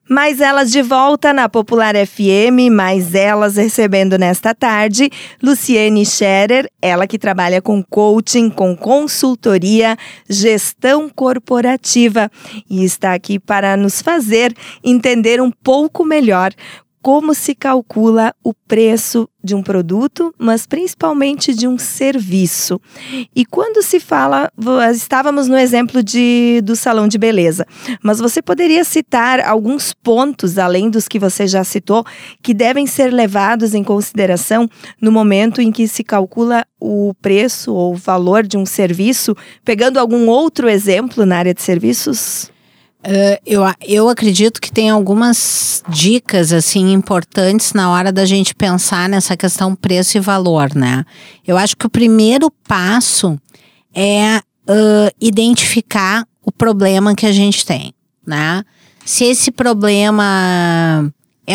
Mais elas de volta na Popular FM, mais elas recebendo nesta tarde Luciene Scherer, ela que trabalha com coaching, com consultoria, gestão corporativa e está aqui para nos fazer entender um pouco melhor como se calcula o preço de um produto, mas principalmente de um serviço. E quando se fala, estávamos no exemplo do salão de beleza, mas você poderia citar alguns pontos, além dos que você já citou, que devem ser levados em consideração no momento em que se calcula o preço ou o valor de um serviço, pegando algum outro exemplo na área de serviços? Eu acredito que tem algumas dicas assim importantes na hora da gente pensar nessa questão preço e valor, né? Eu acho que o primeiro passo é identificar o problema que a gente tem, né? Se esse problema é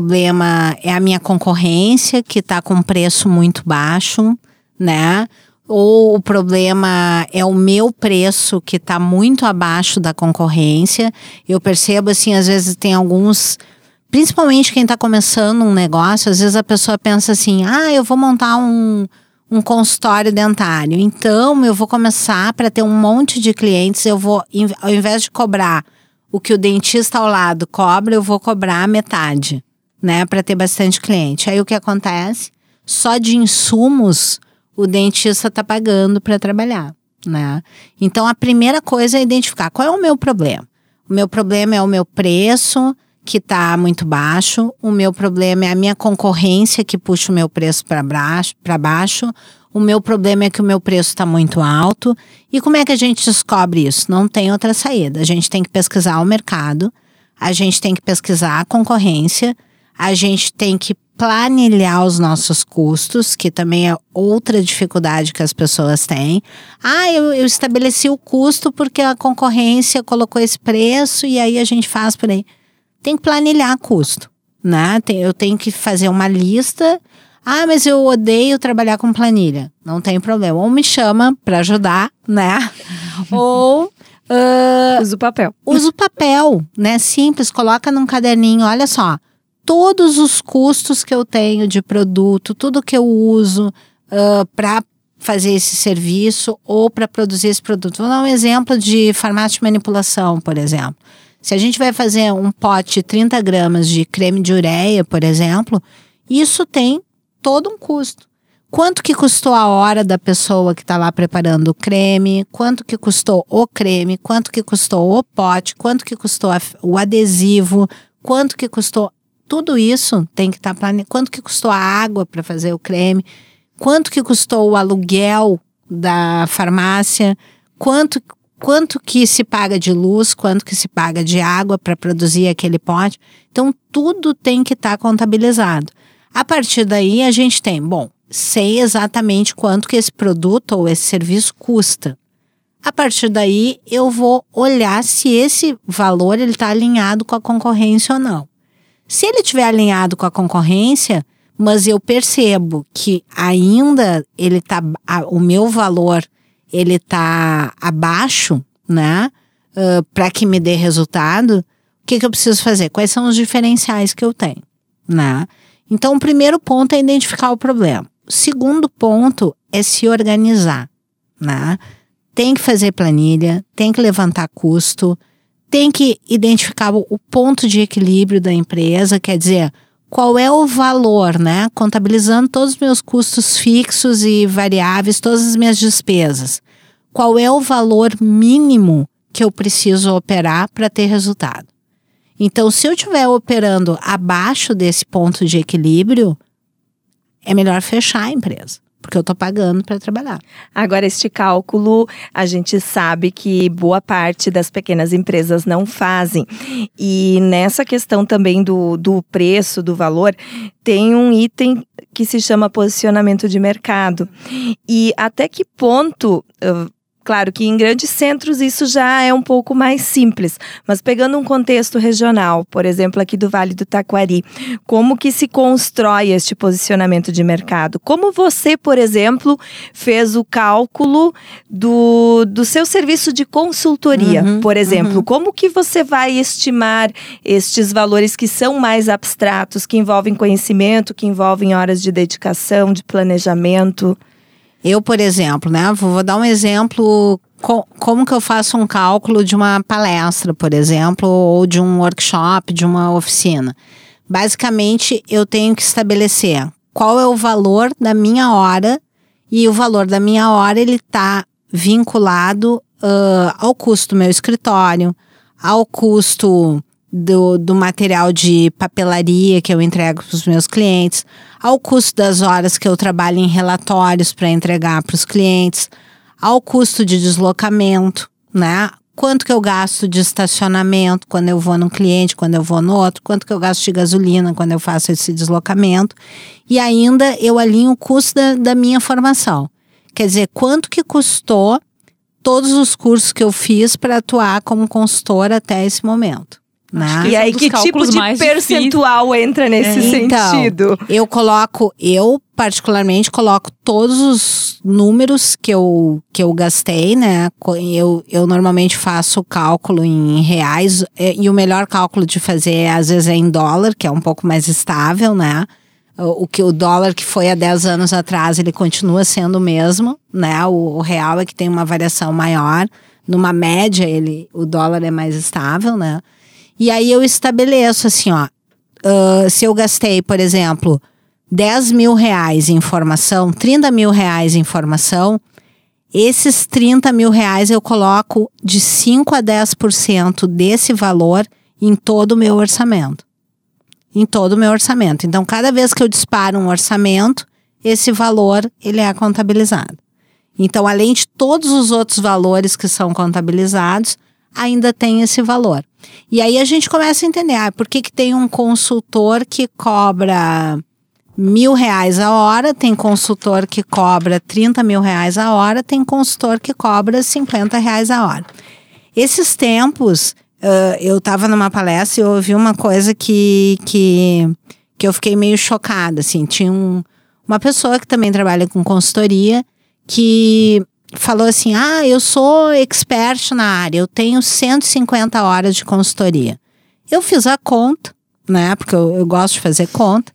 a minha concorrência que está com preço muito baixo, né? Ou o problema é o meu preço que está muito abaixo da concorrência. Eu percebo assim, às vezes tem alguns, principalmente quem está começando um negócio, às vezes a pessoa pensa assim, eu vou montar um consultório dentário, então eu vou começar para ter um monte de clientes, eu vou, ao invés de cobrar o que o dentista ao lado cobra, eu vou cobrar metade, né, para ter bastante cliente. Aí o que acontece? Só de insumos o dentista está pagando para trabalhar, né? Então, a primeira coisa é identificar qual é o meu problema. O meu problema é o meu preço, que está muito baixo. O meu problema é a minha concorrência, que puxa o meu preço para baixo. O meu problema é que o meu preço está muito alto. E como é que a gente descobre isso? Não tem outra saída. A gente tem que pesquisar o mercado, a gente tem que pesquisar a concorrência, a gente tem que planilhar os nossos custos, que também é outra dificuldade que as pessoas têm. Eu estabeleci o custo porque a concorrência colocou esse preço e aí a gente faz por aí. Tem que planilhar custo, né? Eu tenho que fazer uma lista. Mas eu odeio trabalhar com planilha. Não tem problema. Ou me chama para ajudar, né? Ou usa o papel. Usa o papel, né? Simples, coloca num caderninho, olha só. Todos os custos que eu tenho de produto, tudo que eu uso para fazer esse serviço ou para produzir esse produto. Vou dar um exemplo de farmácia de manipulação, por exemplo. Se a gente vai fazer um pote de 30 gramas de creme de ureia, por exemplo, isso tem todo um custo. Quanto que custou a hora da pessoa que está lá preparando o creme? Quanto que custou o creme? Quanto que custou o pote? Quanto que custou o adesivo? Quanto que custou... Tudo isso tem que estar planejado. Quanto que custou a água para fazer o creme? Quanto que custou o aluguel da farmácia? Quanto que se paga de luz? Quanto que se paga de água para produzir aquele pote? Então, tudo tem que estar contabilizado. A partir daí, a gente tem, sei exatamente quanto que esse produto ou esse serviço custa. A partir daí, eu vou olhar se esse valor está alinhado com a concorrência ou não. Se ele estiver alinhado com a concorrência, mas eu percebo que ainda o meu valor ele tá abaixo, né? Para que me dê resultado, o que eu preciso fazer? Quais são os diferenciais que eu tenho, né? Então, o primeiro ponto é identificar o problema. O segundo ponto é se organizar, né? Tem que fazer planilha, tem que levantar custo, tem que identificar o ponto de equilíbrio da empresa, quer dizer, qual é o valor, né? Contabilizando todos os meus custos fixos e variáveis, todas as minhas despesas. Qual é o valor mínimo que eu preciso operar para ter resultado? Então, se eu estiver operando abaixo desse ponto de equilíbrio, é melhor fechar a empresa, porque eu estou pagando para trabalhar. Agora, este cálculo, a gente sabe que boa parte das pequenas empresas não fazem. E nessa questão também do preço, do valor, tem um item que se chama posicionamento de mercado. E até que ponto Claro que em grandes centros isso já é um pouco mais simples, mas pegando um contexto regional, por exemplo, aqui do Vale do Taquari, como que se constrói este posicionamento de mercado? Como você, por exemplo, fez o cálculo do seu serviço de consultoria, por exemplo? Como que você vai estimar estes valores que são mais abstratos, que envolvem conhecimento, que envolvem horas de dedicação, de planejamento? Eu, por exemplo, né, vou dar um exemplo, como que eu faço um cálculo de uma palestra, por exemplo, ou de um workshop, de uma oficina. Basicamente, eu tenho que estabelecer qual é o valor da minha hora, e o valor da minha hora, ele está vinculado ao custo do meu escritório, ao custo do material de papelaria que eu entrego para os meus clientes, ao custo das horas que eu trabalho em relatórios para entregar para os clientes, ao custo de deslocamento, né? Quanto que eu gasto de estacionamento quando eu vou num cliente, quando eu vou no outro, quanto que eu gasto de gasolina quando eu faço esse deslocamento, e ainda eu alinho o custo da minha formação. Quer dizer, quanto que custou todos os cursos que eu fiz para atuar como consultora até esse momento. Né? E aí, que tipo de percentual entra nesse sentido? Então, eu particularmente coloco todos os números que eu gastei, né? Eu normalmente faço o cálculo em reais, e o melhor cálculo de fazer às vezes é em dólar, que é um pouco mais estável, né? O dólar que foi há 10 anos atrás, ele continua sendo o mesmo, né? O real é que tem uma variação maior. Numa média, o dólar é mais estável, né? E aí eu estabeleço assim, se eu gastei, por exemplo, 10 mil reais em formação, 30 mil reais em formação, esses 30 mil reais eu coloco de 5 a 10% desse valor em todo o meu orçamento. Em todo o meu orçamento. Então, cada vez que eu disparo um orçamento, esse valor, ele é contabilizado. Então, além de todos os outros valores que são contabilizados, ainda tem esse valor. E aí a gente começa a entender, por que tem um consultor que cobra R$1.000 a hora, tem consultor que cobra 30 mil reais a hora, tem consultor que cobra R$50 a hora. Esses tempos, eu estava numa palestra e eu ouvi uma coisa que eu fiquei meio chocada, assim, tinha uma pessoa que também trabalha com consultoria que falou assim, eu sou expert na área, eu tenho 150 horas de consultoria. Eu fiz a conta, né, porque eu gosto de fazer conta.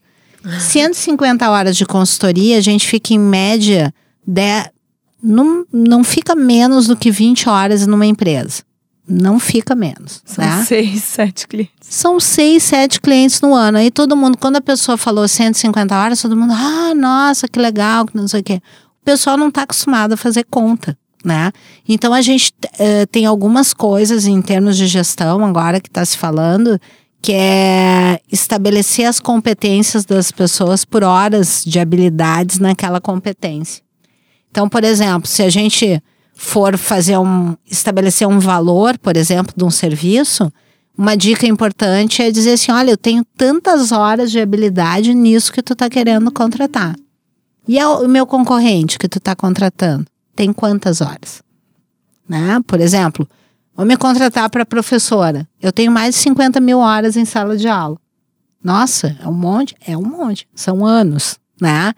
150 horas de consultoria, a gente fica em média, não fica menos do que 20 horas numa empresa. Não fica menos. São né? 6, 7 clientes. São 6, 7 clientes no ano. Aí todo mundo, quando a pessoa falou 150 horas, todo mundo, nossa, que legal, que não sei o quê. O pessoal não está acostumado a fazer conta, né? Então a gente tem algumas coisas em termos de gestão agora que está se falando, que é estabelecer as competências das pessoas por horas de habilidades naquela competência. Então, por exemplo, se a gente for estabelecer um valor, por exemplo, de um serviço, uma dica importante é dizer assim, olha, eu tenho tantas horas de habilidade nisso que tu está querendo contratar. E o meu concorrente que tu está contratando, tem quantas horas? Né? Por exemplo, vou me contratar para professora. Eu tenho mais de 50 mil horas em sala de aula. Nossa, é um monte? É um monte. São anos, né?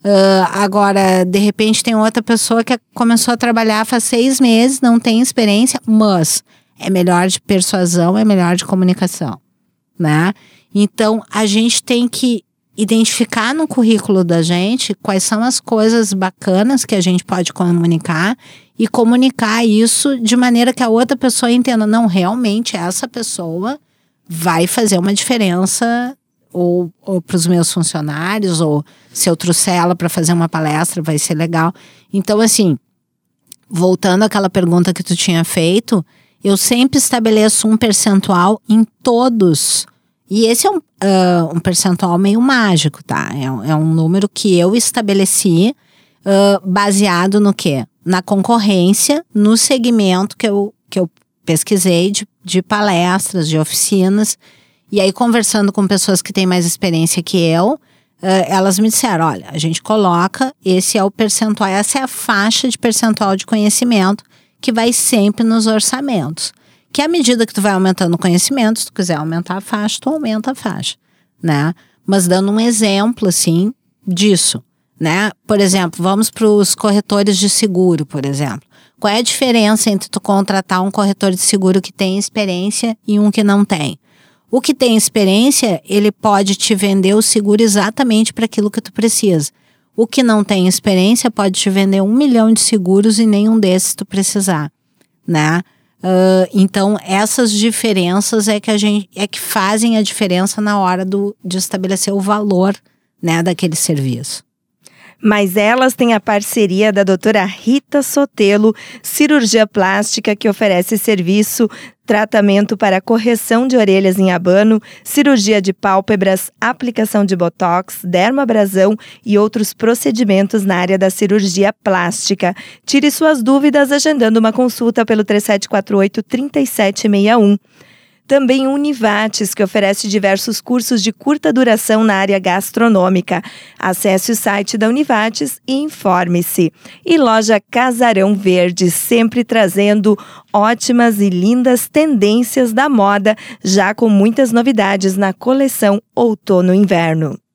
Agora, de repente, tem outra pessoa que começou a trabalhar faz 6 meses, não tem experiência, mas é melhor de persuasão, é melhor de comunicação, né? Então, a gente tem que identificar no currículo da gente quais são as coisas bacanas que a gente pode comunicar e comunicar isso de maneira que a outra pessoa entenda, não, realmente essa pessoa vai fazer uma diferença ou para os meus funcionários, ou se eu trouxer ela para fazer uma palestra vai ser legal. Então, assim, voltando àquela pergunta que tu tinha feito, eu sempre estabeleço um percentual em todos. E esse é um percentual meio mágico, tá? É um número que eu estabeleci baseado no quê? Na concorrência, no segmento que eu pesquisei de palestras, de oficinas. E aí, conversando com pessoas que têm mais experiência que eu, elas me disseram, olha, a gente coloca, esse é o percentual, essa é a faixa de percentual de conhecimento que vai sempre nos orçamentos. Que à medida que tu vai aumentando o conhecimento, se tu quiser aumentar a faixa, tu aumenta a faixa, né? Mas dando um exemplo, assim, disso, né? Por exemplo, vamos para os corretores de seguro, por exemplo. Qual é a diferença entre tu contratar um corretor de seguro que tem experiência e um que não tem? O que tem experiência, ele pode te vender o seguro exatamente para aquilo que tu precisa. O que não tem experiência pode te vender 1 milhão de seguros e nenhum desses tu precisar, né? Então, essas diferenças é que fazem a diferença na hora de estabelecer o valor, né, daquele serviço. Mas elas têm a parceria da doutora Rita Sotelo, cirurgia plástica, que oferece serviço, tratamento para correção de orelhas em abano, cirurgia de pálpebras, aplicação de botox, dermabrasão e outros procedimentos na área da cirurgia plástica. Tire suas dúvidas agendando uma consulta pelo 3748-3761. Também Univates, que oferece diversos cursos de curta duração na área gastronômica. Acesse o site da Univates e informe-se. E loja Casarão Verde, sempre trazendo ótimas e lindas tendências da moda, já com muitas novidades na coleção outono-inverno.